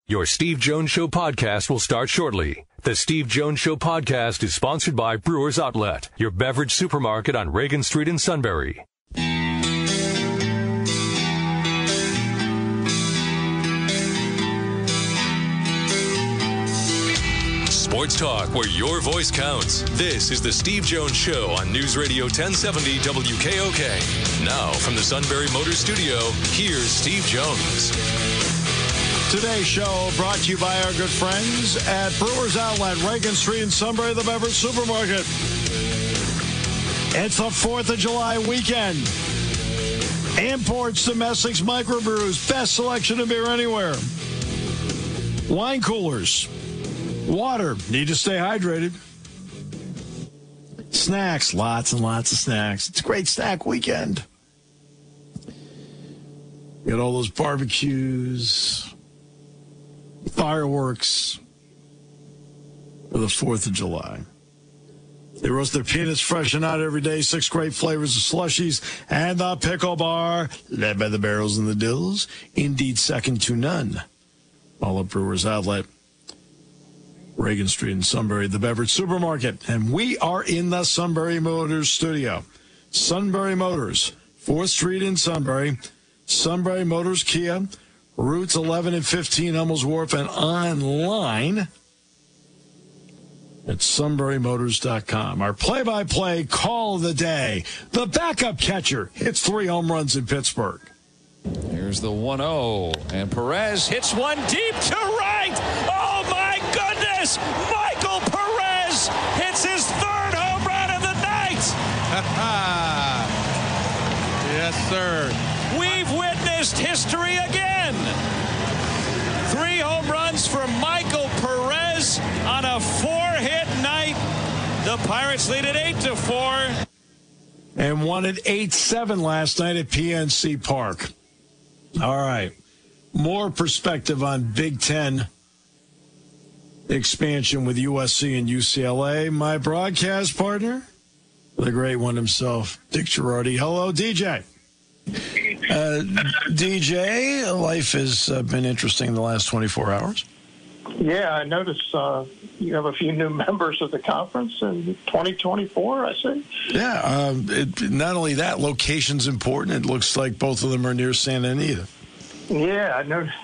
Your Steve Jones Show podcast will start shortly. The Steve Jones Show podcast is sponsored by Brewers Outlet, your beverage supermarket on Reagan Street in Sunbury. Sports talk where your voice counts. This is the Steve Jones Show on News Radio 1070 WKOK. Now from the Sunbury Motors Studio, here's Steve Jones. Today's show brought to you by our good friends at Brewers Outlet, Reagan Street in Sunbury, the beverage supermarket. It's the 4th of July weekend. Imports, domestics, microbrews, best selection of beer anywhere. Wine coolers, water, need to stay hydrated. Snacks, lots and lots of snacks. It's a great snack weekend. You got all those barbecues, fireworks for the 4th of July. They roast their peanuts fresh and out every day. 6 great flavors of slushies and the pickle bar, led by the Barrels and the Dills. Indeed, second to none. All at Brewers Outlet, Reagan Street in Sunbury, the beverage supermarket. And we are in the Sunbury Motors studio. Sunbury Motors, 4th Street in Sunbury. Sunbury Motors Kia, routes 11 and 15 Hummels Wharf, and online at sunburymotors.com. Our play-by-play call of the day. The backup catcher hits 3 home runs in Pittsburgh. Here's the 1-0, and Perez hits one deep to right. Oh, my goodness! Michael Perez hits his 3rd home run of the night. Yes, sir. We've witnessed history again. 3 home runs for Michael Perez on a 4-hit night. The Pirates lead at 8-4. And won at 8-7 last night at PNC Park. All right. More perspective on Big Ten expansion with USC and UCLA. My broadcast partner, the great one himself, Dick Girardi. Hello, DJ. DJ, life has been interesting the last 24 hours. Yeah, I noticed you have a few new members of the conference in 2024, I see. Yeah, not only that, location's important. It looks like both of them are near Santa Anita. Yeah, I noticed.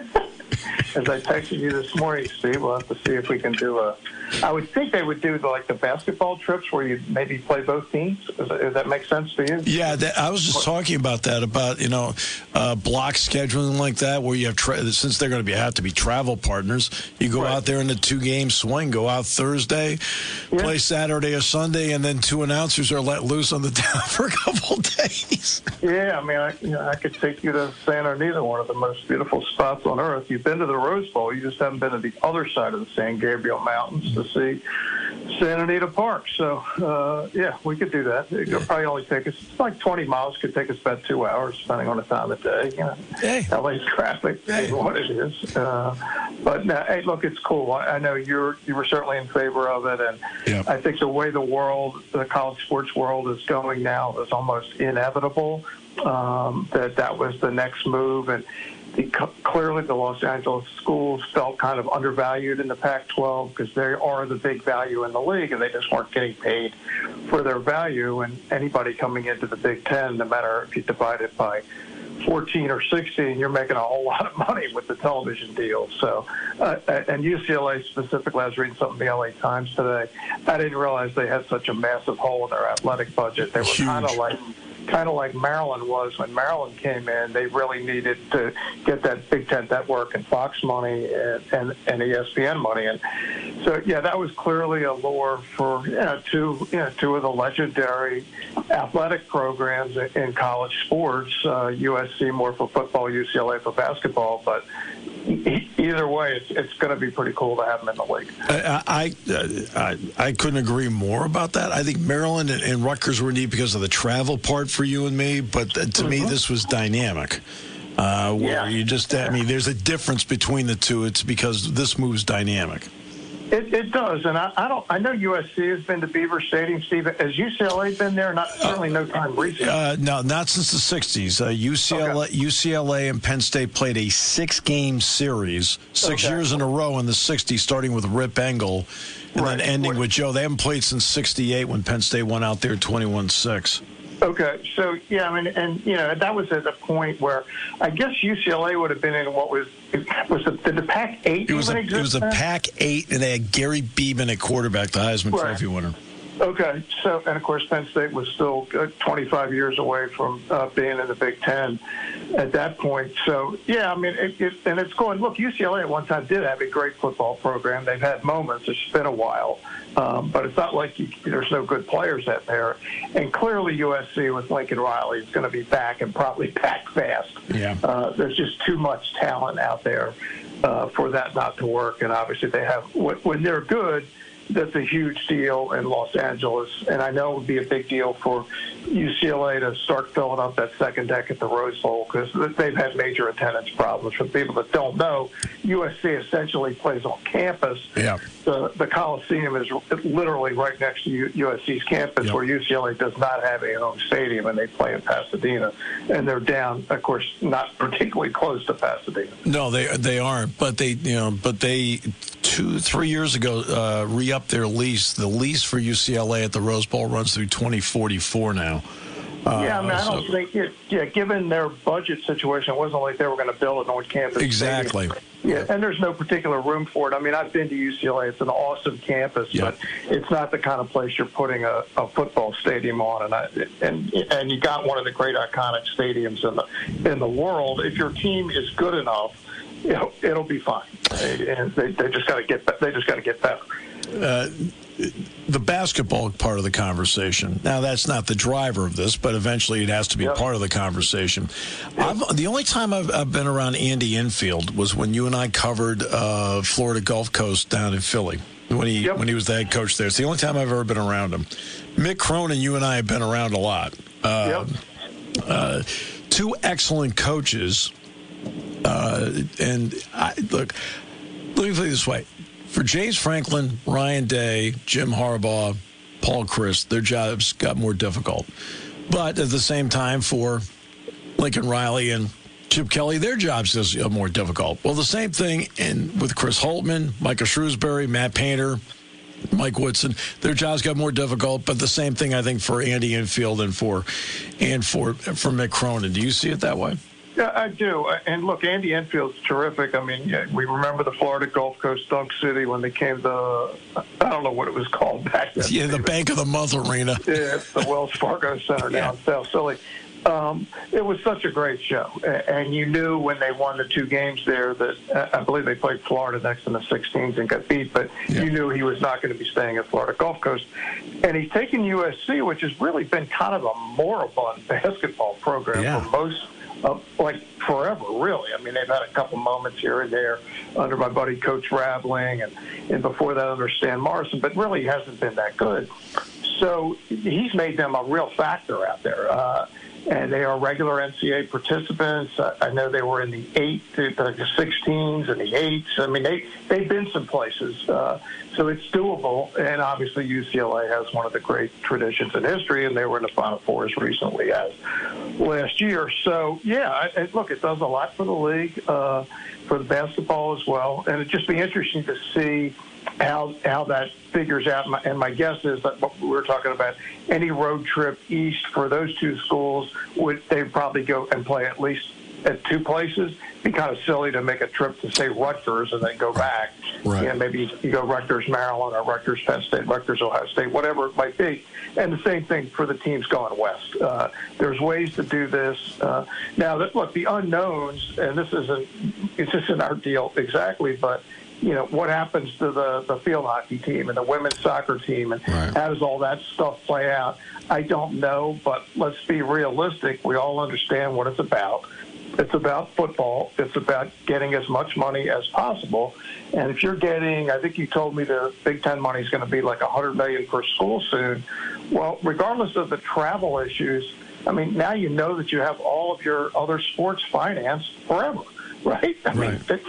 As I texted you this morning, Steve, we'll have to see if we can do I would think they would do like the basketball trips where you maybe play both teams. Does that make sense to you? Yeah, I was just talking about that, about, block scheduling like that, where you have, since they're going to have to be travel partners, you go out there in a 2-game swing, go out Thursday, play Saturday or Sunday, and then 2 announcers are let loose on the town for a couple of days. Yeah, I mean, I could take you to Santa Anita, one of the most beautiful spots on earth. You've been to the Rose Bowl, you just haven't been to the other side of the San Gabriel Mountains to see Santa Anita Park. So, we could do that. It could probably only take us, it's like 20 miles, could take us about 2 hours, depending on the time of day. LA's traffic is what it is. But, hey, look, it's cool. I know you were certainly in favor of it, and I think the way the college sports world is going now is almost inevitable, that was the next move. And clearly the Los Angeles schools felt kind of undervalued in the Pac-12 because they are the big value in the league, and they just weren't getting paid for their value. And anybody coming into the Big Ten, no matter if you divide it by 14 or 16, you're making a whole lot of money with the television deal. So, and UCLA specifically, I was reading something in the LA Times today. I didn't realize they had such a massive hole in their athletic budget. They were kind of like Maryland was when Maryland came in. They really needed to get that Big Ten Network and Fox money and ESPN money. And so, that was clearly a lure for two of the legendary athletic programs in college sports. USC more for football, UCLA for basketball, but either way, it's going to be pretty cool to have them in the league. I couldn't agree more about that. I think Maryland and Rutgers were neat because of the travel part for you and me, but to me, this was dynamic. Where you just, there's a difference between the two. It's because this move's dynamic. It does, and I know USC has been to Beaver Stadium. Steve, has UCLA been there? Not certainly no time recently. No, not since the '60s. UCLA and Penn State played a 6-game series, 6 years in a row in the '60s, starting with Rip Engel, and then ending with Joe. They haven't played since '68 when Penn State went out there 21-6. Okay, so yeah, I mean, and that was at a point where I guess UCLA would have been in what was did the Pac-8 It was a Pac-8, and they had Gary Beeman at quarterback, the Heisman Trophy winner. Okay, so and of course Penn State was still 25 years away from being in the Big Ten at that point. So yeah, I mean, and it's going. Look, UCLA at one time did have a great football program. They've had moments. It's been a while, but it's not like there's no good players out there. And clearly USC with Lincoln Riley is going to be back and probably back fast. Yeah, there's just too much talent out there for that not to work. And obviously they have when they're good. That's a huge deal in Los Angeles, and I know it would be a big deal for UCLA to start filling up that second deck at the Rose Bowl because they've had major attendance problems. For people that don't know, USC essentially plays on campus. Yeah. The Coliseum is literally right next to USC's campus, where UCLA does not have a home stadium, and they play in Pasadena, and they're down, of course, not particularly close to Pasadena. No, they aren't, but they 2-3 years ago re-upped their lease. The lease for UCLA at the Rose Bowl runs through 2044 now. I don't think given their budget situation, it wasn't like they were going to build an on-campus exactly. stadium. Yeah, and there's no particular room for it. I mean, I've been to UCLA. It's an awesome campus, but it's not the kind of place you're putting a football stadium on. And you got one of the great iconic stadiums in the world. If your team is good enough, it'll be fine. And they just got to get better. The basketball part of the conversation. Now, that's not the driver of this, but eventually it has to be part of the conversation. The only time I've been around Andy Enfield was when you and I covered Florida Gulf Coast down in Philly when he was the head coach there. It's the only time I've ever been around him. Mick Cronin, you and I have been around a lot. Two excellent coaches. Look, let me put it this way. For James Franklin, Ryan Day, Jim Harbaugh, Paul Chryst, their jobs got more difficult. But at the same time, for Lincoln Riley and Chip Kelly, their jobs got more difficult. Well, the same thing with Chris Holtmann, Micah Shrewsbury, Matt Painter, Mike Woodson, their jobs got more difficult. But the same thing, I think, for Andy Enfield and for Mick Cronin. Do you see it that way? Yeah, I do. And look, Andy Enfield's terrific. I mean, we remember the Florida Gulf Coast Dunk City when they came to, I don't know what it was called back then. Yeah, the Bank of the Month Arena. Yeah, it's the Wells Fargo Center down in South Philly. It was such a great show. And you knew when they won the 2 games there that I believe they played Florida next in the 16s and got beat, but you knew he was not going to be staying at Florida Gulf Coast. And he's taken USC, which has really been kind of a moribund basketball program for most like forever, really. I mean, they've had a couple moments here and there under my buddy Coach Raveling and before that under Stan Morrison, but really he hasn't been that good. So he's made them a real factor out there. And they are regular NCAA participants. I know they were in the 16s and the 8s. I mean, they've been some places. So it's doable. And obviously UCLA has one of the great traditions in history, and they were in the Final Four as recently as last year. So, look, it does a lot for the league, for the basketball as well. And it'd just be interesting to see how that figures out. And my guess is that what we were talking about, any road trip east for those 2 schools, they'd probably go and play at least at 2 places. It'd be kind of silly to make a trip to, say, Rutgers and then go back. Right. And maybe you go Rutgers, Maryland, or Rutgers, Penn State, Rutgers, Ohio State, whatever it might be. And the same thing for the teams going west. There's ways to do this. Now, look, the unknowns, and this isn't our deal exactly, but what happens to the field hockey team and the women's soccer team, and how does all that stuff play out? I don't know, but let's be realistic. We all understand what it's about. It's about football. It's about getting as much money as possible. And if you're getting, I think you told me the Big Ten money is going to be like $100 million per school soon. Well, regardless of the travel issues, I mean, now you know that you have all of your other sports financed forever, right? I mean,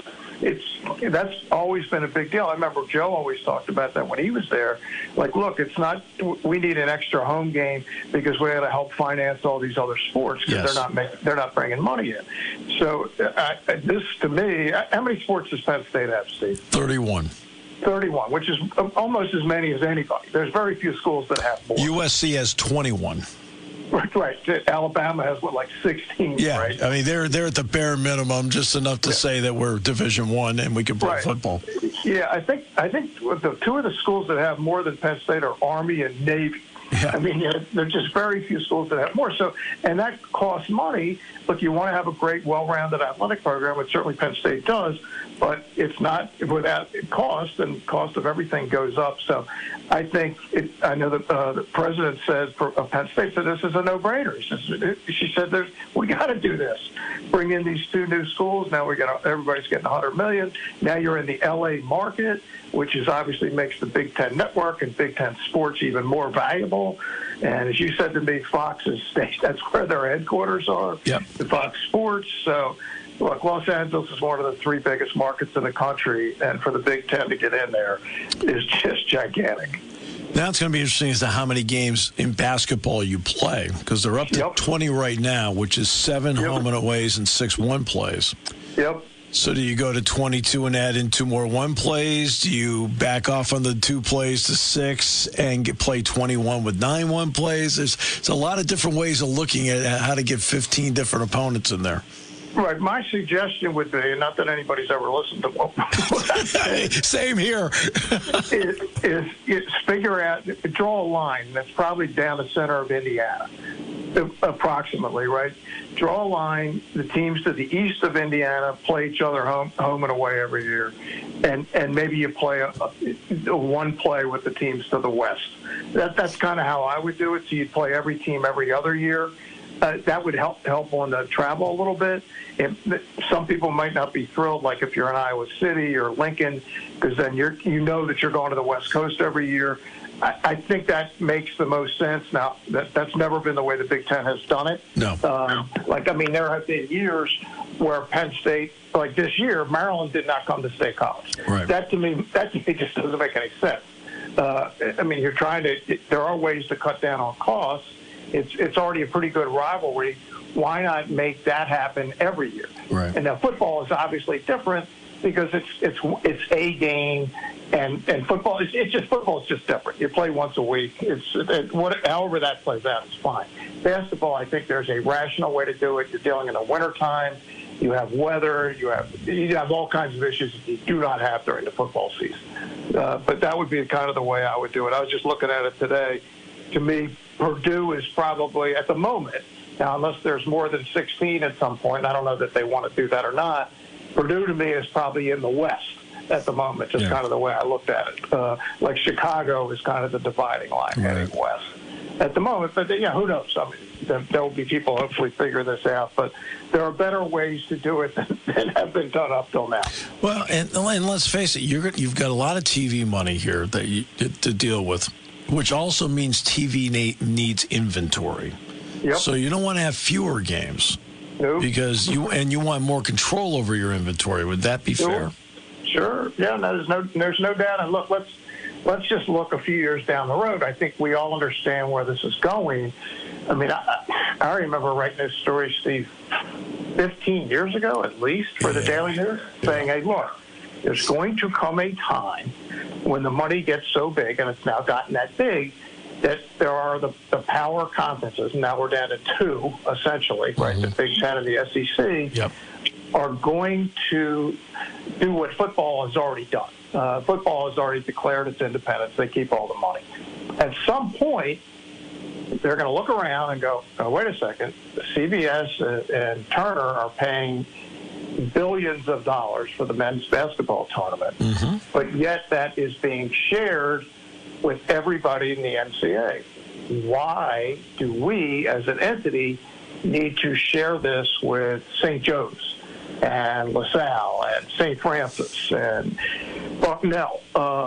that's always been a big deal. I remember Joe always talked about that when he was there. Like, look, it's not we need an extra home game because we got to help finance all these other sports because they're not bringing money in. So this to me, how many sports does Penn State have, Steve? 31. 31, which is almost as many as anybody. There's very few schools that have more. USC has 21. Right. Alabama has, like 16, yeah, right? I mean, they're at the bare minimum, just enough to say that we're Division I and we can play football. Yeah, I think the two of the schools that have more than Penn State are Army and Navy. Yeah. I mean, there are just very few schools that have more. So, and that costs money. Look, you want to have a great, well-rounded athletic program, which certainly Penn State does, but it's not without cost, and cost of everything goes up. So I think I know that the president said of Penn State said this is a no-brainer. She said we got to do this. Bring in these two new schools. Now everybody's getting $100 million. Now you're in the LA market, which is obviously makes the Big Ten Network and Big Ten sports even more valuable. And as you said to me, Fox's state, that's where their headquarters are, the Fox Sports. So, look, Los Angeles is one of the three biggest markets in the country, and for the Big Ten to get in there is just gigantic. Now it's going to be interesting as to how many games in basketball you play, because they're up to 20 right now, which is 7 home and aways and 6 one plays. Yep. So do you go to 22 and add in 2 more one plays? Do you back off on the 2 plays to 6 and play 21 with 9 one plays? There's a lot of different ways of looking at how to get 15 different opponents in there. Right. My suggestion would be, and not that anybody's ever listened to what I say. Same here. is figure out, draw a line that's probably down the center of Indiana, approximately, right? Draw a line. The teams to the east of Indiana play each other home and away every year, and maybe you play a one play with the teams to the west. That's kind of how I would do it. So you play every team every other year. That would help on the travel a little bit. Some people might not be thrilled, like if you're in Iowa City or Lincoln, because then you know that you're going to the West Coast every year. I think that makes the most sense. Now, that's never been the way the Big Ten has done it. No. There have been years where Penn State, like this year, Maryland did not come to State College. Right. That to me just doesn't make any sense. You're trying to. There are ways to cut down on costs. It's already a pretty good rivalry. Why not make that happen every year? Right. And now football is obviously different because it's a game, and football it's just different. You play once a week. However that plays out is fine. Basketball, I think there's a rational way to do it. You're dealing in the wintertime. You have weather. You have all kinds of issues that you do not have during the football season. But that would be kind of the way I would do it. I was just looking at it today. To me, Purdue is probably, at the moment, now unless there's more than 16 at some point, I don't know that they want to do that or not, Purdue to me is probably in the West at the moment, just kind of the way I looked at it. Like Chicago is kind of the dividing line heading west at the moment. But, who knows? I mean, there will be people hopefully figure this out. But there are better ways to do it than have been done up till now. Well, and let's face it, you've got a lot of TV money here that to deal with, which also means TV needs inventory. Yep. So you don't want to have fewer games. Nope. Because you want more control over your inventory. Would that be fair? Sure. Yeah, there's no doubt. And look, let's just look a few years down the road. I think we all understand where this is going. I mean, I remember writing this story, Steve, 15 years ago at least for the Daily News, saying, hey, look, there's going to come a time when the money gets so big, and it's now gotten that big, that there are the power conferences, and now we're down to 2, essentially, right? The Big Ten and the SEC are going to do what football has already done. Football has already declared its independence. They keep all the money. At some point, they're going to look around and go, oh, wait a second, CBS and Turner are paying billions of dollars for the men's basketball tournament, but yet that is being shared with everybody in the NCAA. Why do we, as an entity, need to share this with St. Joe's and LaSalle and St. Francis and Bucknell?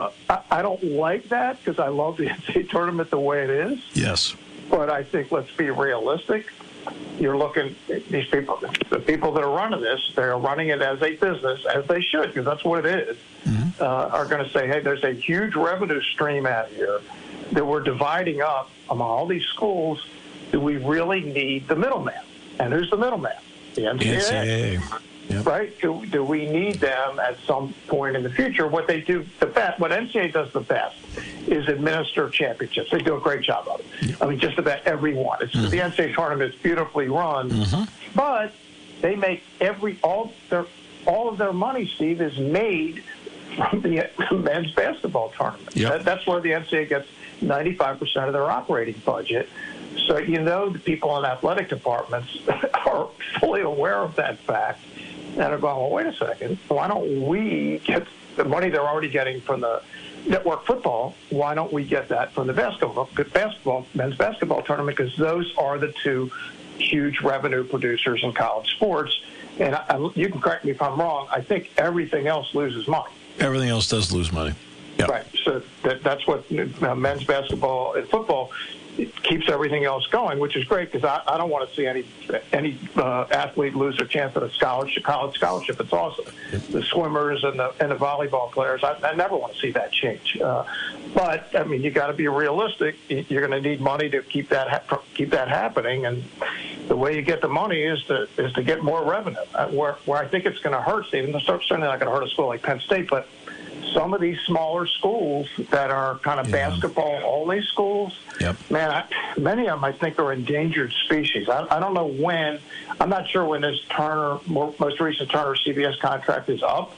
I don't like that because I love the NCAA tournament the way it is. Yes. But I think let's be realistic. you're looking, these people, the people that are running this, they're running it as a business, as they should, because that's what it is, are going to say, hey, there's a huge revenue stream out here that we're dividing up among all these schools. Do we really need the middleman? And who's the middleman? The NCAA. Yep. Right? Do we need them at some point in the future? What they do the best, what NCAA does the best, is administer championships. They do a great job of it. Yep. I mean, just about everyone. The NCAA tournament is beautifully run, but they make all of their money, Steve, is made from the men's basketball tournament. Yep. That's where the NCAA gets 95% of their operating budget. So the people in athletic departments are fully aware of that fact. And are going, well, wait a second, why don't we get the money they're already getting from the network football? Why don't we get that from the men's basketball tournament? Because those are the two huge revenue producers in college sports. And you can correct me if I'm wrong. I think everything else loses money. Everything else does lose money. Yep. Right. So that's what men's basketball and football, it keeps everything else going, which is great because I don't want to see any athlete lose their chance at a college scholarship. It's awesome. The swimmers and the volleyball players, I never want to see that change. But I mean, you got to be realistic. You're going to need money to keep that happening, and the way you get the money is to get more revenue. Where I think it's going to hurt, Stephen, it's certainly not going to hurt a school like Penn State, but some of these smaller schools that are kind of basketball-only schools, man, many of them I think are endangered species. I don't know when. I'm not sure when this most recent Turner CBS contract is up.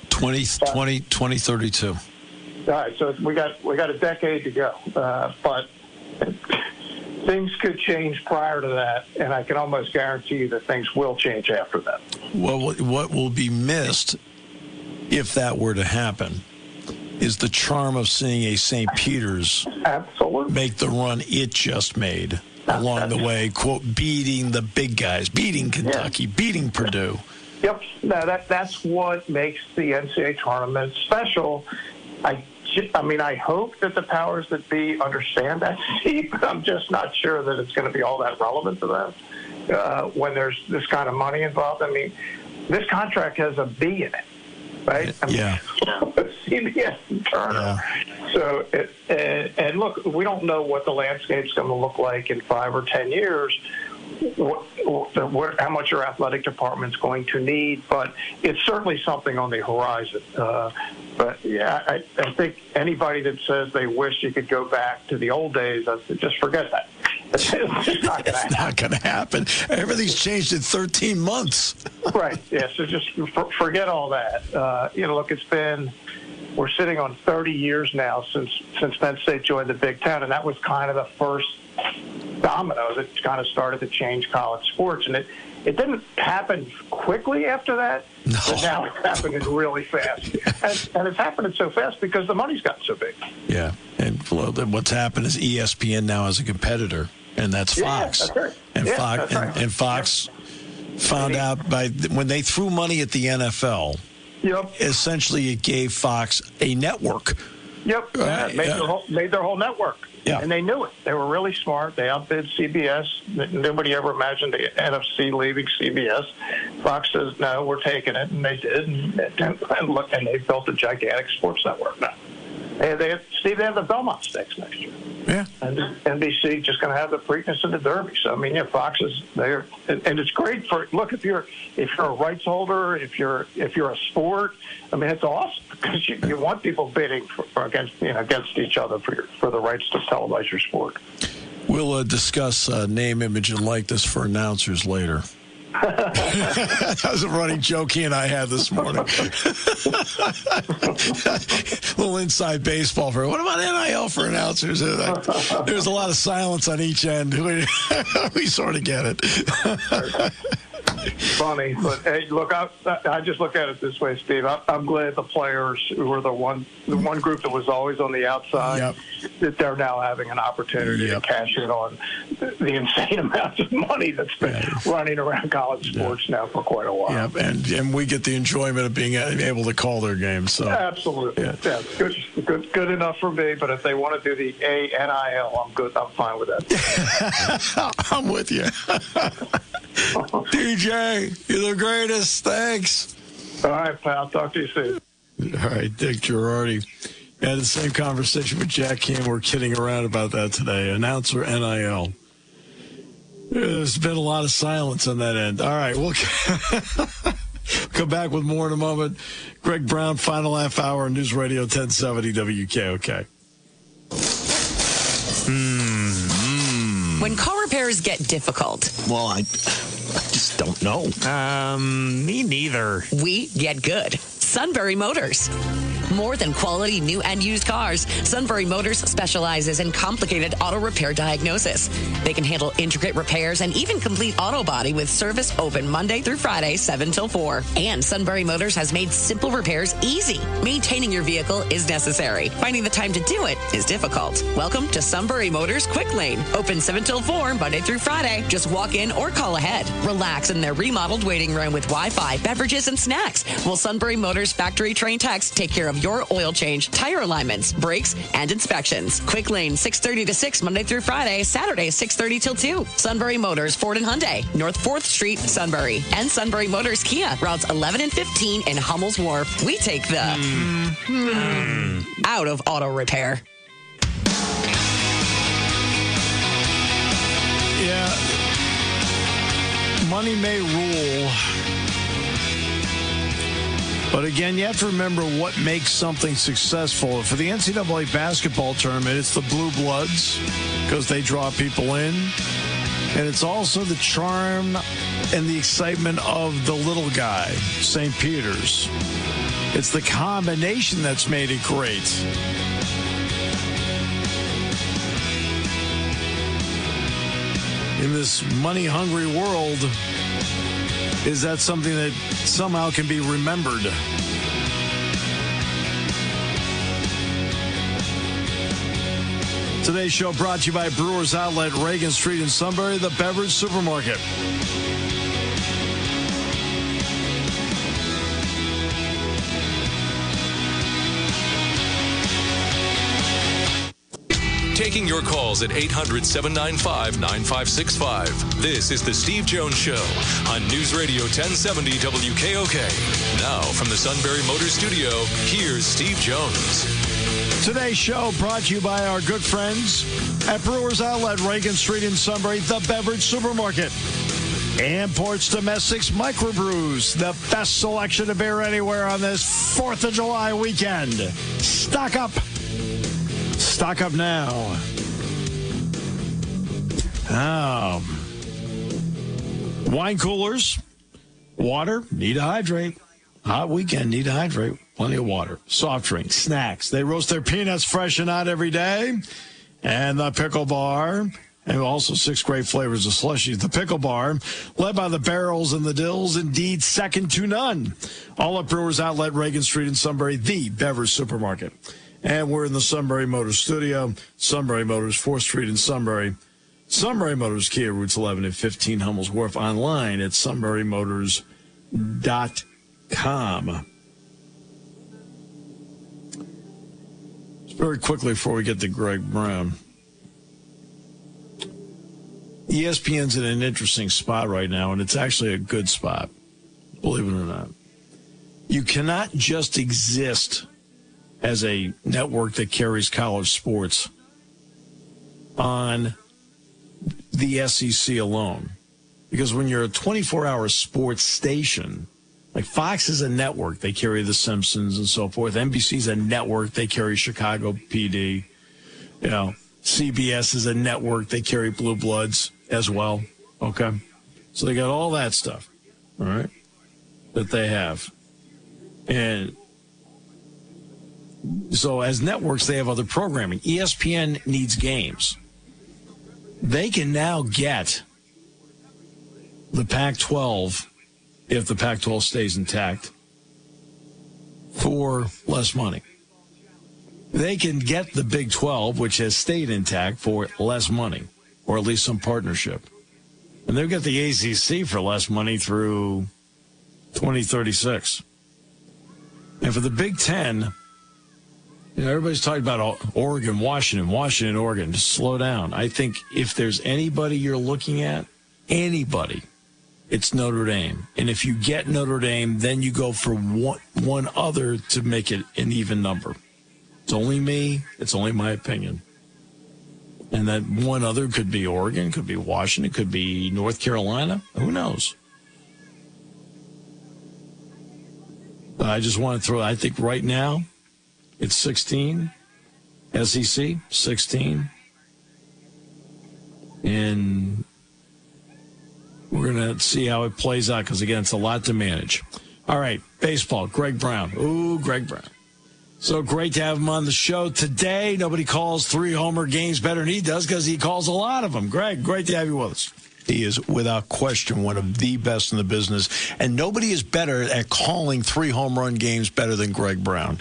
2032. All right, so we got a decade to go, but things could change prior to that, and I can almost guarantee you that things will change after that. Well, what will be missed if that were to happen is the charm of seeing a St. Peter's make the run it just made along the way, quote, beating the big guys, beating Kentucky, beating Purdue. Yep. No, that's what makes the NCAA tournament special. I mean, I hope that the powers that be understand that, Steve, but I'm just not sure that it's going to be all that relevant to them when there's this kind of money involved. I mean, this contract has a B in it. Right? I mean, CBS and Turner. Yeah. So, and look, we don't know what the landscape's going to look like in 5 or 10 years, how much your athletic department's going to need, but it's certainly something on the horizon. But, yeah, I think anybody that says they wish you could go back to the old days, just forget that. It's not going to happen. Everything's changed in 13 months. Right. Yeah. So just forget all that. Look, we're sitting on 30 years now since Penn State joined the Big Ten, and that was kind of the first domino that kind of started to change college sports. And it didn't happen quickly after that, but now it's happening really fast. And it's happening so fast because the money's gotten so big. Yeah. And what's happened is ESPN now has a competitor, and that's Fox. That's right. And Fox found out when they threw money at the NFL, essentially it gave Fox a network. Yep. Made their whole network. Yeah. And they knew it. They were really smart. They outbid CBS. Nobody ever imagined the NFC leaving CBS. Fox says, no, we're taking it. And they did. And they built a gigantic sports network now. Steve, they have the Belmont Stakes next year. Yeah. And NBC just going to have the Preakness and the Derby. So, I mean, Fox is there. And it's great if you're a rights holder, if you're a sport, I mean, it's awesome because you want people bidding against each other for the rights to televise your sport. We'll discuss name, image, and likeness for announcers later. That was a running joke he and I had this morning. A little inside baseball for what about NIL for announcers? There's a lot of silence on each end. We sort of get it. Funny, but hey, look, I just look at it this way, Steve. I'm glad the players who were the one group that was always on the outside, that they're now having an opportunity to cash in on the insane amounts of money that's been running around college sports now for quite a while. Yeah, and we get the enjoyment of being able to call their games. So absolutely, good enough for me. But if they want to do the NIL, I'm good. I'm fine with that. I'm with you. DJ, you're the greatest. Thanks. All right, pal. Talk to you soon. All right, Dick Girardi. Had the same conversation with Jack Kim. We're kidding around about that today. Announcer NIL. There's been a lot of silence on that end. All right, we'll come back with more in a moment. Greg Brown, final half hour on News Radio 1070 WKOK. When car repairs get difficult. Well, I just don't know. Me neither. We get good. Sunbury Motors. More than quality new and used cars, Sunbury Motors specializes in complicated auto repair diagnosis. They can handle intricate repairs and even complete auto body with service open Monday through Friday, 7 till 4. And Sunbury Motors has made simple repairs easy. Maintaining your vehicle is necessary. Finding the time to do it is difficult. Welcome to Sunbury Motors Quick Lane. Open 7 till 4, Monday through Friday. Just walk in or call ahead. Relax in their remodeled waiting room with Wi-Fi, beverages, and snacks. While Sunbury Motors factory trained techs take care of your oil change, tire alignments, brakes, and inspections. Quick Lane, 6:30 to 6, Monday through Friday, Saturday, 6:30 till 2. Sunbury Motors, Ford and Hyundai, North 4th Street, Sunbury. And Sunbury Motors Kia, routes 11 and 15 in Hummel's Wharf. We take the out of auto repair. Yeah. Money may rule. But again, you have to remember what makes something successful. For the NCAA basketball tournament, it's the Blue Bloods because they draw people in. And it's also the charm and the excitement of the little guy, St. Peter's. It's the combination that's made it great. In this money-hungry world, is that something that somehow can be remembered? Today's show brought to you by Brewers Outlet, Reagan Street in Sunbury, the beverage supermarket. Taking your calls at 800-795-9565. This is the Steve Jones Show on News Radio 1070 WKOK. Now from the Sunbury Motors Studio, here's Steve Jones. Today's show brought to you by our good friends at Brewers Outlet, Reagan Street in Sunbury, the beverage supermarket. Imports, domestics, microbrews, the best selection of beer anywhere on this 4th of July weekend. Stock up. Stock up now. Wine coolers, water, need to hydrate. Hot weekend, need to hydrate. Plenty of water. Soft drinks, snacks. They roast their peanuts fresh and hot every day. And the Pickle Bar. And also 6 great flavors of slushies. The Pickle Bar, led by the Barrels and the Dills, indeed second to none. All at Brewers Outlet, Reagan Street in Sunbury, the beverage supermarket. And we're in the Sunbury Motors studio. Sunbury Motors, 4th Street in Sunbury. Sunbury Motors, Kia, routes 11 and 15, Hummel's Wharf. Online at sunburymotors.com. Just very quickly before we get to Greg Brown. ESPN's in an interesting spot right now, and it's actually a good spot, believe it or not. You cannot just exist as a network that carries college sports on the SEC alone. Because when you're a 24-hour sports station, like Fox is a network, they carry The Simpsons and so forth. NBC's a network, they carry Chicago PD. You know, CBS is a network, they carry Blue Bloods as well. Okay? So they got all that stuff, all right, that they have. And so as networks, they have other programming. ESPN needs games. They can now get the Pac-12, if the Pac-12 stays intact, for less money. They can get the Big 12, which has stayed intact, for less money, or at least some partnership. And they'll get the ACC for less money through 2036. And for the Big 10, you know, everybody's talking about Oregon, Washington, Oregon. Just slow down. I think if there's anybody you're looking at, anybody it's Notre Dame. And if you get Notre Dame, then you go for one other to make it an even number. It's only me. It's only my opinion. And that one other could be Oregon, could be Washington, could be North Carolina. Who knows? But I just want to throw, I think right now it's 16. SEC, 16. And we're going to see how it plays out because, again, it's a lot to manage. All right, baseball, Greg Brown. Ooh, Greg Brown. So great to have him on the show today. Nobody calls 3-homer games better than he does because he calls a lot of them. Greg, great to have you with us. He is, without question, one of the best in the business. And nobody is better at calling 3-home-run games better than Greg Brown.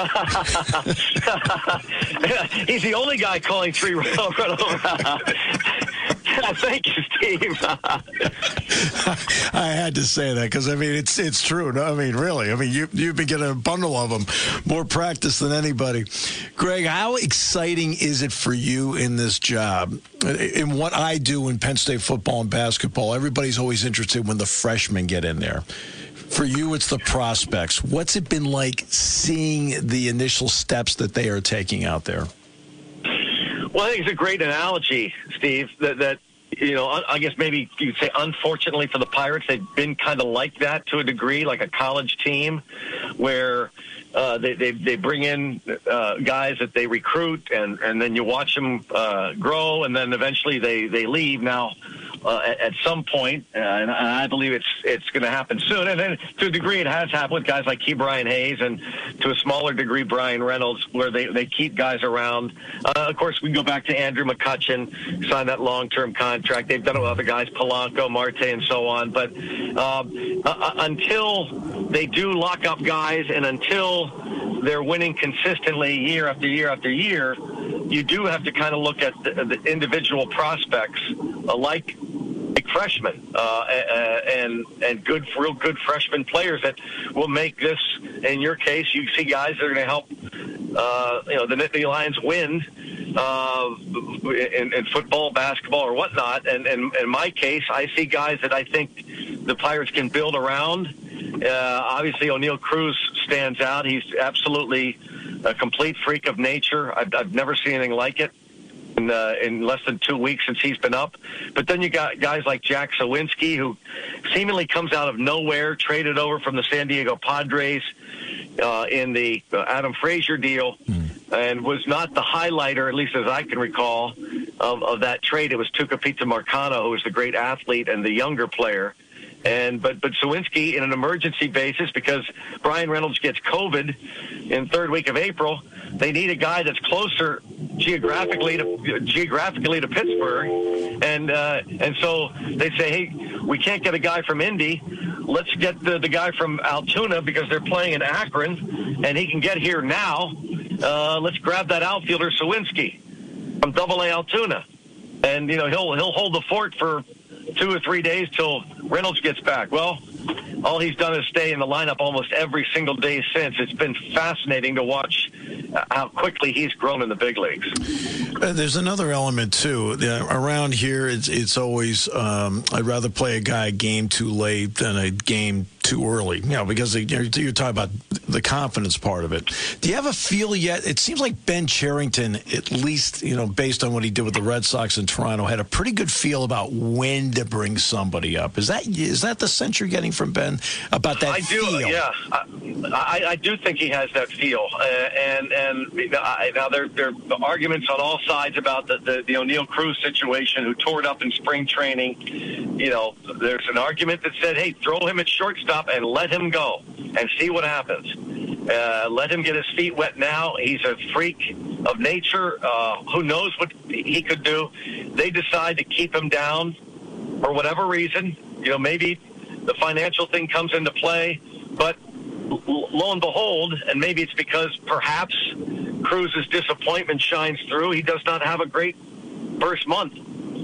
He's the only guy calling 3-home-run. Thank you, Steve. I had to say that because, I mean, it's true. No, I mean, really. I mean, you've been getting a bundle of them, more practice than anybody. Greg, how exciting is it for you in this job? In what I do in Penn State football and basketball, everybody's always interested when the freshmen get in there. For you, it's the prospects. What's it been like seeing the initial steps that they are taking out there? Well, I think it's a great analogy, Steve, that you know, I guess maybe you'd say unfortunately for the Pirates, they've been kind of like that to a degree, like a college team where they bring in guys that they recruit and then you watch them grow and then eventually they leave. Now, at some point, and I believe it's going to happen soon. And then to a degree, it has happened with guys like Ke'Bryan Hayes and to a smaller degree, Brian Reynolds, where they keep guys around. Of course, we can go back to Andrew McCutchen, signed that long-term contract. They've done it with other guys, Polanco, Marte, and so on. But until they do lock up guys and until they're winning consistently year after year after year, you do have to kind of look at the individual prospects like freshmen and real good freshman players that will make this. In your case, you see guys that are going to help the Nittany Lions win in football, basketball, or whatnot. And in my case, I see guys that I think the Pirates can build around. Obviously, O'Neal Cruz stands out. He's absolutely a complete freak of nature. I've never seen anything like it in less than 2 weeks since he's been up. But then you got guys like Jack Sawinski, who seemingly comes out of nowhere, traded over from the San Diego Padres in the Adam Frazier deal, and was not the highlighter, at least as I can recall, of that trade. It was Tucupita Marcano, who was the great athlete and the younger player. But Sawinski, in an emergency basis, because Brian Reynolds gets COVID in third week of April, they need a guy that's closer geographically to Pittsburgh, and so they say, hey, we can't get a guy from Indy. Let's get the guy from Altoona because they're playing in Akron, and he can get here now. Let's grab that outfielder Sawinski from Double-A Altoona, and he'll hold the fort for 2 or 3 days till Reynolds gets back. Well, all he's done is stay in the lineup almost every single day since. It's been fascinating to watch how quickly he's grown in the big leagues. There's another element, too. Around here, it's always I'd rather play a guy a game too late than a game too early, because you're talking about the confidence part of it. Do you have a feel yet? It seems like Ben Cherington, at least, based on what he did with the Red Sox in Toronto, had a pretty good feel about when to bring somebody up. Is that the sense you're getting from Ben about that feel? Yeah. I do think he has that feel. Now there are arguments on all sides about the O'Neal Cruz situation, who tore it up in spring training. There's an argument that said, hey, throw him at shortstop and let him go and see what happens. Let him get his feet wet now. He's a freak of nature. Who knows what he could do? They decide to keep him down for whatever reason. Maybe the financial thing comes into play, but lo and behold, and maybe it's because perhaps Cruz's disappointment shines through. He does not have a great first month.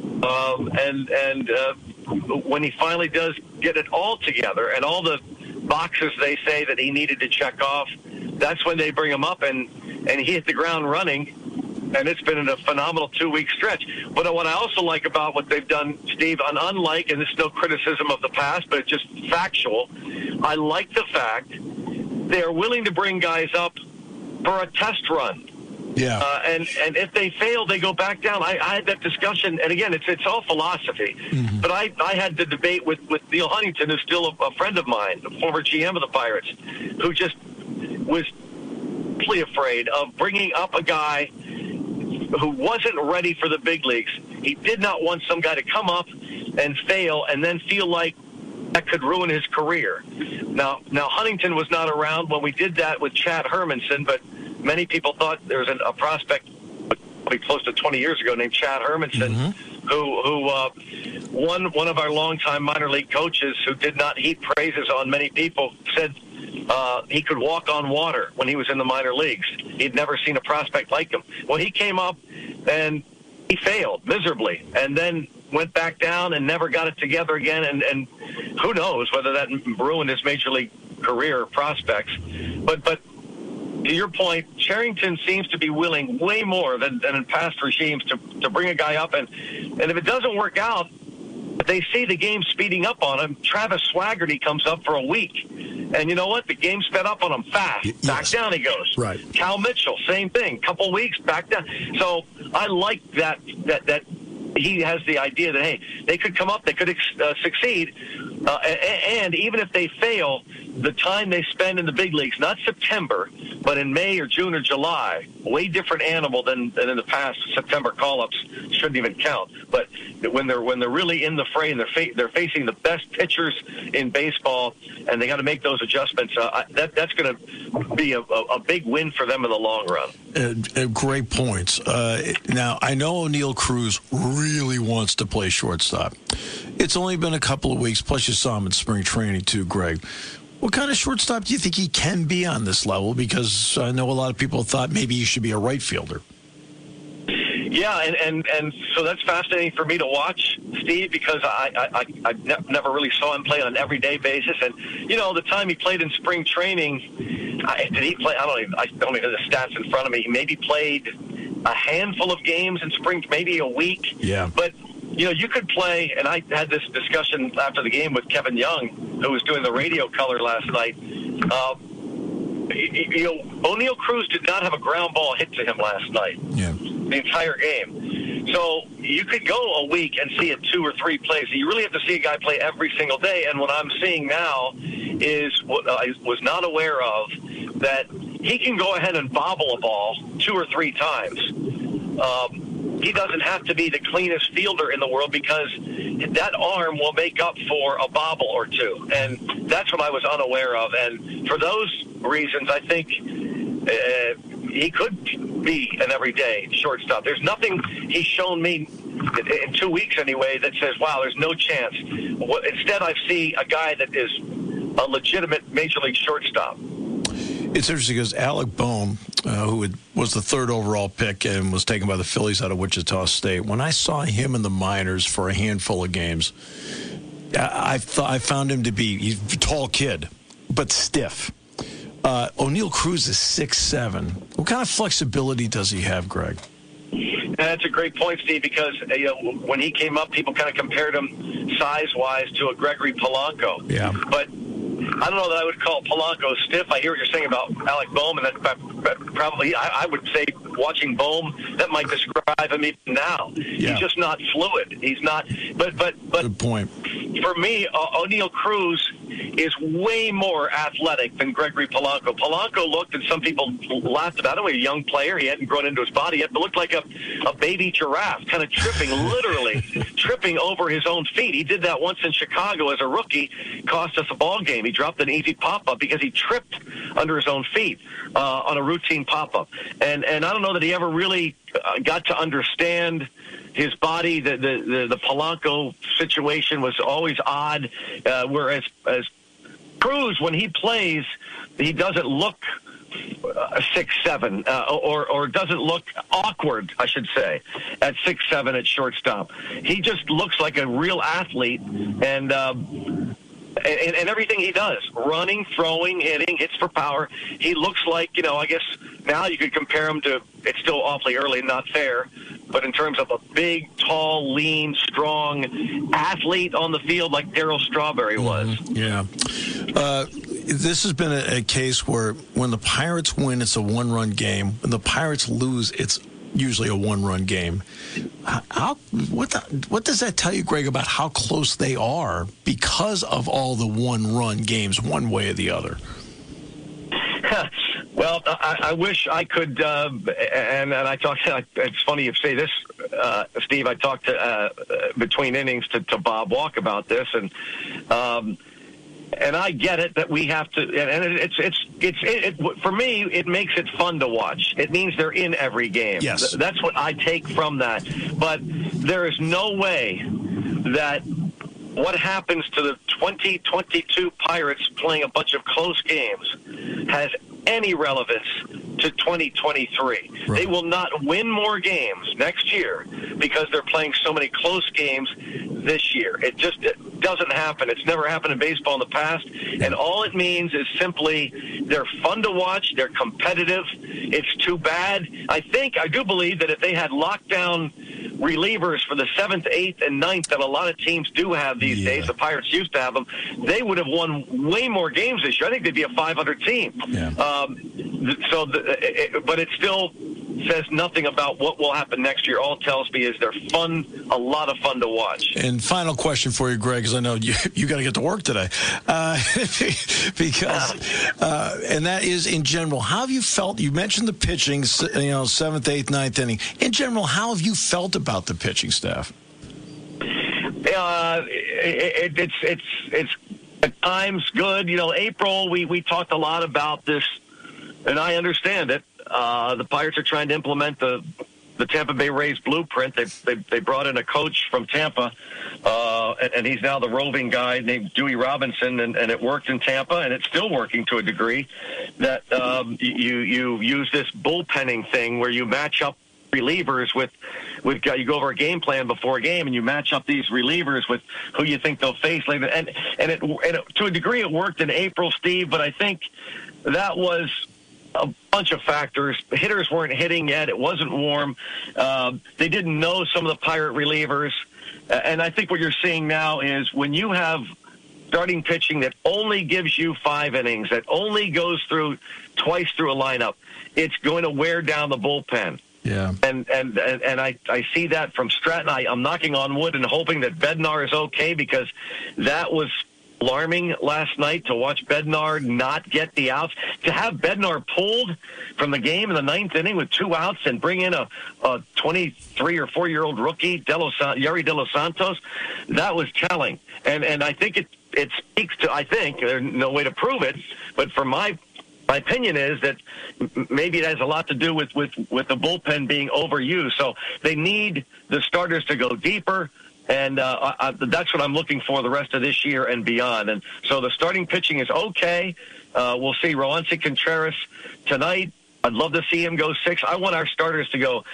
When he finally does get it all together and all the boxes they say that he needed to check off, that's when they bring him up and he hit the ground running. and it's been a phenomenal 2-week stretch. But what I also like about what they've done, Steve, unlike, and this is no criticism of the past, but it's just factual, I like the fact they're willing to bring guys up for a test run. Yeah. And if they fail, they go back down. I had that discussion, and again, it's all philosophy. Mm-hmm. But I had the debate with Neil Huntington, who's still a friend of mine, the former GM of the Pirates, who just was really afraid of bringing up a guy who wasn't ready for the big leagues. He did not want some guy to come up and fail and then feel like that could ruin his career. Now Huntington was not around when we did that with Chad Hermanson, but many people thought there was a prospect close to 20 years ago named Chad Hermanson, who one of our longtime minor league coaches who did not heap praises on many people said he could walk on water when he was in the minor leagues. He'd never seen a prospect like him. Well, he came up and he failed miserably and then went back down and never got it together again. And who knows whether that ruined his major league career prospects. But to your point, Cherington seems to be willing way more than in past regimes to bring a guy up. And if it doesn't work out, if they see the game speeding up on him, Travis Swaggerty comes up for a week. And you know what? The game sped up on him fast. Yes. Back down he goes. Right. Cal Mitchell, same thing. Couple weeks, back down. So I like that he has the idea that, hey, they could come up, they could succeed, and even if they fail, the time they spend in the big leagues, not September, but in May or June or July, way different animal than in the past. September call-ups shouldn't even count. But when they're really in the fray and they're facing the best pitchers in baseball, and they got to make those adjustments, that's going to be a big win for them in the long run. Great points. Now, I know O'Neal Cruz really wants to play shortstop. It's only been a couple of weeks, plus you saw him in spring training too, Greg. What kind of shortstop do you think he can be on this level? Because I know a lot of people thought maybe he should be a right fielder. Yeah, and so that's fascinating for me to watch, Steve, because I never really saw him play on an everyday basis. And, you know, the time he played in spring training, did he play? I don't even have the stats in front of me. He maybe played a handful of games in spring, maybe a week. Yeah. But, you know, you could play, and I had this discussion after the game with Kevin Young, who was doing the radio color last night. You know, O'Neal Cruz did not have a ground ball hit to him last night. Yeah. The entire game. So you could go a week and see it 2 or 3 plays. You really have to see a guy play every single day. And what I'm seeing now is what I was not aware of, that he can go ahead and bobble a ball 2 or 3 times. He doesn't have to be the cleanest fielder in the world because that arm will make up for a bobble or 2. And that's what I was unaware of. And for those reasons, I think he could be an everyday shortstop. There's nothing he's shown me in 2 weeks anyway that says, wow, there's no chance. Instead, I see a guy that is a legitimate major league shortstop. It's interesting because Alec Bohm, who was the 3rd overall pick and was taken by the Phillies out of Wichita State, when I saw him in the minors for a handful of games, I found him to be he's a tall kid, but stiff. O'Neal Cruz is 6'7". What kind of flexibility does he have, Greg? That's a great point, Steve, because when he came up, people kind of compared him size-wise to a Gregory Polanco. Yeah. But I don't know that I would call Polanco stiff. I hear what you're saying about Alec Bohm, and that probably, I would say, watching Bohm, that might describe him even now. Yeah. He's just not fluid. He's not. But good point. For me, O'Neal Cruz is way more athletic than Gregory Polanco. Polanco looked, and some people laughed about him, a young player. He hadn't grown into his body yet, but looked like a baby giraffe, kind of tripping, literally tripping over his own feet. He did that once in Chicago as a rookie, cost us a ball game. He dropped an easy pop-up because he tripped under his own feet on a routine pop-up. And I don't know that he ever really got to understand his body. The Polanco situation was always odd, whereas Cruz, when he plays, he doesn't look 6'7", or doesn't look awkward, I should say, at 6'7" at shortstop. He just looks like a real athlete, and and everything he does, running, throwing, hitting, hits for power. He looks like, I guess now you could compare him to, it's still awfully early and not fair, but in terms of a big, tall, lean, strong athlete on the field like Darryl Strawberry was. Yeah. This has been a case where when the Pirates win, it's a one-run game. When the Pirates lose, it's usually a one-run game. What does that tell you, Greg, about how close they are because of all the one-run games, one way or the other? Well, I wish I could, and I talked. It's funny you say this, Steve. I talked to between innings to Bob Walk about this, and I get it that we have to. And it's for me, it makes it fun to watch. It means they're in every game. Yes, that's what I take from that. But there is no way that what happens to the 2022 Pirates playing a bunch of close games has any relevance to 2023. Right. They will not win more games next year because they're playing so many close games this year. It doesn't happen. It's never happened in baseball in the past. And all it means is simply they're fun to watch. They're competitive. It's too bad. I do believe that if they had lockdown relievers for the 7th, 8th, and 9th that a lot of teams do have these days, the Pirates used to have them, they would have won way more games this year. I think they'd be a 500 team. Yeah. But it still says nothing about what will happen next year. All it tells me is they're fun, a lot of fun to watch. And final question for you, Greg, because I know you got to get to work today. Because and that is, in general, how have you felt? You mentioned the pitching, 7th, 8th, 9th inning. In general, how have you felt about the pitching staff? It's at times good. April, we talked a lot about this, and I understand it. The Pirates are trying to implement the Tampa Bay Rays blueprint. They brought in a coach from Tampa, and he's now the roving guy named Dewey Robinson, and it worked in Tampa, and it's still working to a degree. That you use this bullpenning thing where you match up relievers with you go over a game plan before a game, and you match up these relievers with who you think they'll face later. And it to a degree it worked in April, Steve, but I think that was a bunch of factors. The hitters weren't hitting yet. It wasn't warm. They didn't know some of the Pirate relievers. And I think what you're seeing now is when you have starting pitching that only gives you 5 innings, that only goes through twice through a lineup, it's going to wear down the bullpen. Yeah. And I see that from Stratton. I'm knocking on wood and hoping that Bednar is okay, because that was alarming last night to watch Bednar not get the outs. To have Bednar pulled from the game in the 9th inning with 2 outs and bring in a 23 or 4-year-old rookie, Yeri De Los Santos, that was telling. And I think it speaks to, I think, there's no way to prove it, but for my opinion is that maybe it has a lot to do with the bullpen being overused. So they need the starters to go deeper. And that's what I'm looking for the rest of this year and beyond. And so the starting pitching is okay. We'll see Roansy Contreras tonight. I'd love to see him go 6. I want our starters to go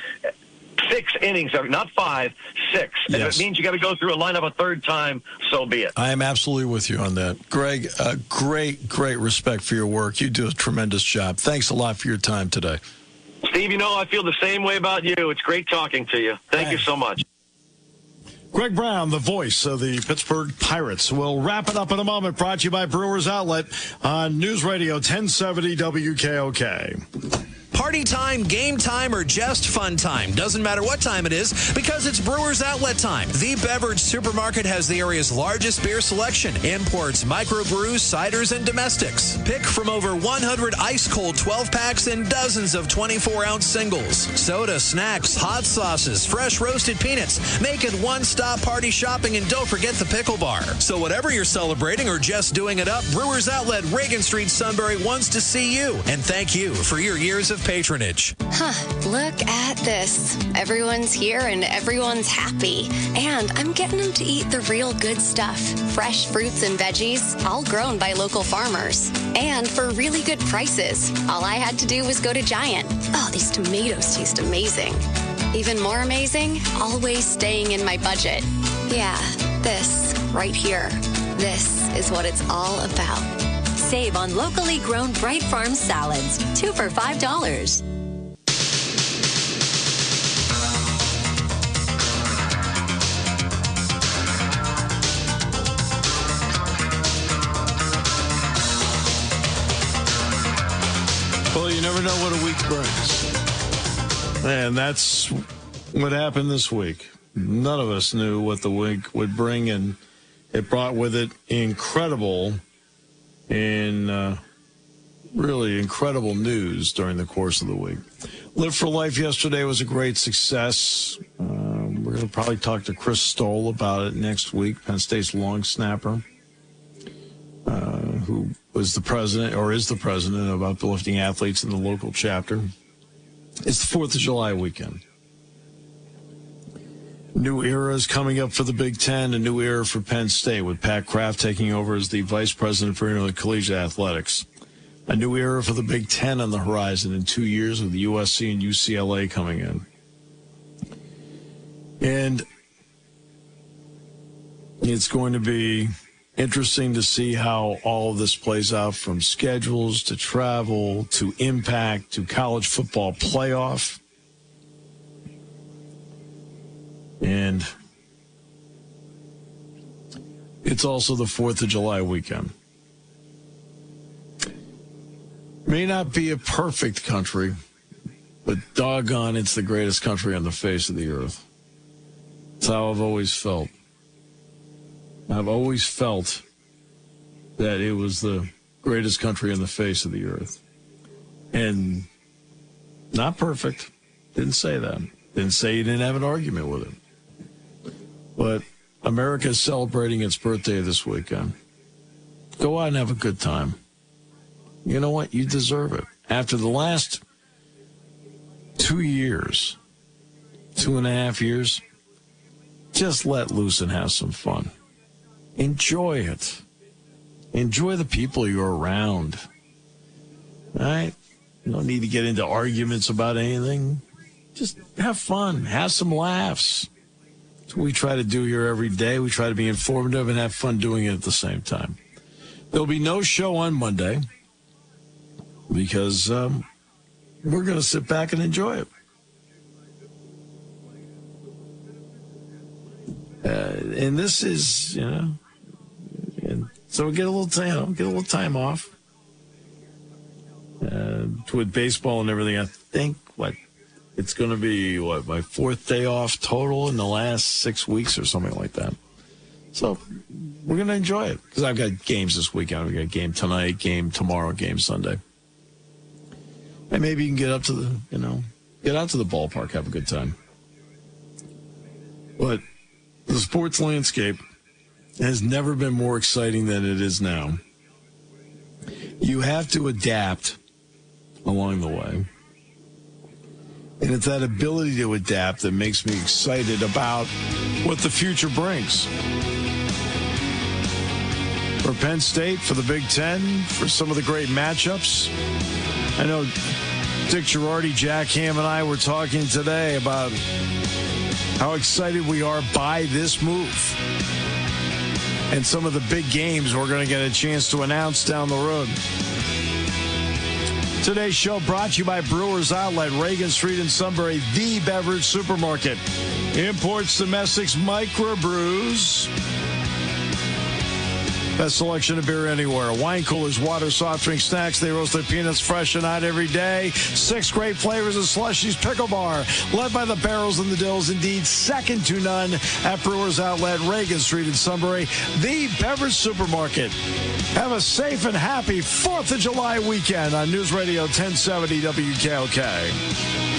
6 innings, not 5, 6. And if it means you got to go through a lineup a third time, so be it. I am absolutely with you on that. Greg, great respect for your work. You do a tremendous job. Thanks a lot for your time today. Steve, I feel the same way about you. It's great talking to you. Thank you so much. Greg Brown, the voice of the Pittsburgh Pirates. We'll wrap it up in a moment. Brought to you by Brewers Outlet on News Radio 1070 WKOK. Party time, game time, or just fun time. Doesn't matter what time it is, because it's Brewers Outlet time. The beverage supermarket has the area's largest beer selection. Imports, microbrews, ciders, and domestics. Pick from over 100 ice-cold 12-packs and dozens of 24-ounce singles. Soda, snacks, hot sauces, fresh roasted peanuts. Make it one-stop party shopping, and don't forget the pickle bar. So whatever you're celebrating or just doing it up, Brewers Outlet, Reagan Street, Sunbury wants to see you. And thank you for your years of patronage. Look at this. Everyone's here and everyone's happy. And I'm getting them to eat the real good stuff. Fresh fruits and veggies, all grown by local farmers. And for really good prices. All I had to do was go to Giant. Oh, these tomatoes taste amazing. Even more amazing, always staying in my budget. Yeah, this right here. This is what it's all about. Save on locally grown Bright Farm salads, 2 for $5. Well, you never know what a week brings. And that's what happened this week. None of us knew what the week would bring, and it brought with it really incredible news during the course of the week. Live for Life yesterday was a great success. We're going to probably talk to Chris Stoll about it next week, Penn State's long snapper, who was the president, or is the president, of uplifting athletes in the local chapter. It's the 4th of July weekend. New era is coming up for the Big Ten, a new era for Penn State, with Pat Kraft taking over as the vice president for intercollegiate athletics. A new era for the Big Ten on the horizon in 2 years, with the USC and UCLA coming in. And it's going to be interesting to see how all of this plays out, from schedules to travel to impact to college football playoff. And it's also the 4th of July weekend. May not be a perfect country, but doggone, it's the greatest country on the face of the earth. That's how I've always felt. I've always felt that it was the greatest country on the face of the earth. And not perfect. Didn't say that. Didn't say you didn't have an argument with it. But America is celebrating its birthday this weekend. Go out and have a good time. You know what? You deserve it. After the last 2 years, 2.5 years, just let loose and have some fun. Enjoy it. Enjoy the people you're around. All right? You don't need to get into arguments about anything. Just have fun. Have some laughs. That's what we try to do here every day. We try to be informative and have fun doing it at the same time. There'll be no show on Monday because we're going to sit back and enjoy it. And this is, and so we get a little time off. With baseball and everything, I think it's going to be my 4th day off total in the last 6 weeks or something like that. So we're going to enjoy it because I've got games this weekend. We've got a game tonight, game tomorrow, game Sunday. And maybe you can get out to the ballpark, have a good time. But the sports landscape has never been more exciting than it is now. You have to adapt along the way. And it's that ability to adapt that makes me excited about what the future brings. For Penn State, for the Big Ten, for some of the great matchups. I know Dick Girardi, Jack Ham, and I were talking today about how excited we are by this move and some of the big games we're going to get a chance to announce down the road. Today's show brought to you by Brewers Outlet, Reagan Street in Sunbury, the beverage supermarket. Imports, domestics, microbrews. Best selection of beer anywhere. Wine coolers, water, soft drink, snacks. They roast their peanuts fresh and out every day. 6 great flavors of slushies. Pickle Bar, led by the Barrels and the Dills. Indeed, second to none at Brewers Outlet, Reagan Street in Sunbury, the beverage supermarket. Have a safe and happy 4th of July weekend on News Radio 1070 WKOK.